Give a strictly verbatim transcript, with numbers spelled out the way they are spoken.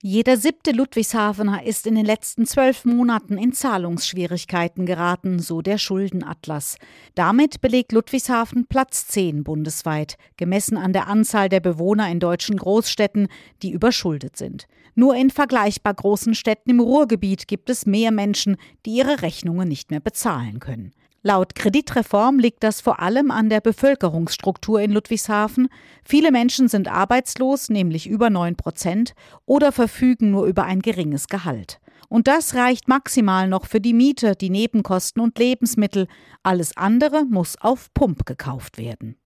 Jeder siebte Ludwigshafener ist in den letzten zwölf Monaten in Zahlungsschwierigkeiten geraten, so der Schuldenatlas. Damit belegt Ludwigshafen Platz zehn bundesweit, gemessen an der Anzahl der Bewohner in deutschen Großstädten, die überschuldet sind. Nur in vergleichbar großen Städten im Ruhrgebiet gibt es mehr Menschen, die ihre Rechnungen nicht mehr bezahlen können. Laut Kreditreform liegt das vor allem an der Bevölkerungsstruktur in Ludwigshafen. Viele Menschen sind arbeitslos, nämlich über neun Prozent, oder verfügen nur über ein geringes Gehalt. Und das reicht maximal noch für die Miete, die Nebenkosten und Lebensmittel. Alles andere muss auf Pump gekauft werden.